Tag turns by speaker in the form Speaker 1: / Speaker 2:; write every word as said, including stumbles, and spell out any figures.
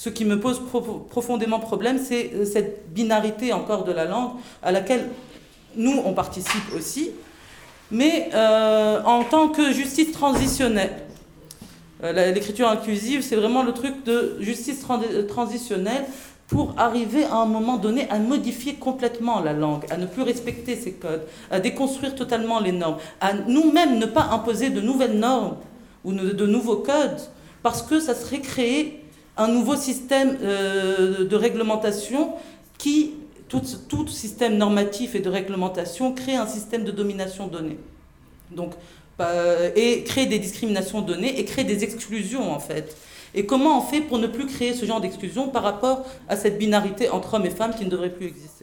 Speaker 1: ce qui me pose pro- profondément problème, c'est cette binarité encore de la langue à laquelle nous, on participe aussi, mais euh, en tant que justice transitionnelle. Euh, l'écriture inclusive, c'est vraiment le truc de justice trans- transitionnelle pour arriver à un moment donné à modifier complètement la langue, à ne plus respecter ses codes, à déconstruire totalement les normes, à nous-mêmes ne pas imposer de nouvelles normes ou de nouveaux codes, parce que ça serait créer un nouveau système euh, de réglementation qui, tout, tout système normatif et de réglementation, crée un système de domination donnée. Donc, euh, et crée des discriminations données et crée des exclusions, en fait. Et comment on fait pour ne plus créer ce genre d'exclusion par rapport à cette binarité entre hommes et femmes qui ne devrait plus exister ?